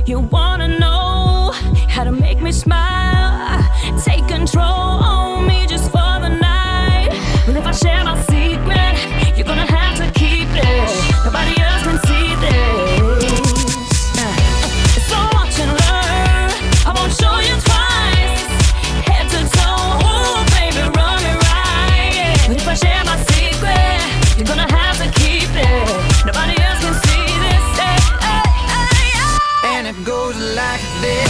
You wanna know how to make me smile, take control on me just for the night. But if I share my secret, you're gonna have to keep it. Nobody else can see this. So watch and learn, I won't show you twice. Head to toe, ooh baby, run it right. But if I share my secret, you're gonna have to keep it. Nobody else can see this. And it goes like this.